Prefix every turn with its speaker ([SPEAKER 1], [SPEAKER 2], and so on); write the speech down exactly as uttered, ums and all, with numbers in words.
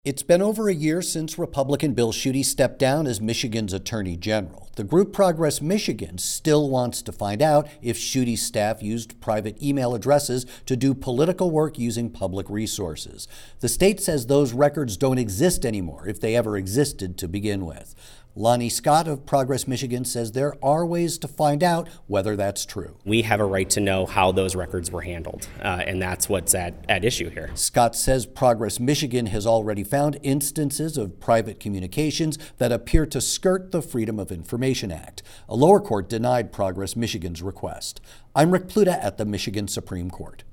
[SPEAKER 1] It's been over a year since Republican Bill Schuette stepped down as Michigan's Attorney General. The group Progress Michigan still wants to find out if Schuette's staff used private email addresses to do political work using public resources. The state says those records don't exist anymore, if they ever existed to begin with. Lonnie Scott of Progress Michigan says there are ways to find out whether that's true.
[SPEAKER 2] We have a right to know how those records were handled, uh, and that's what's at, at issue here.
[SPEAKER 1] Scott says Progress Michigan has already found instances of private communications that appear to skirt the Freedom of Information Act. A lower court denied Progress Michigan's request. I'm Rick Pluta at the Michigan Supreme Court.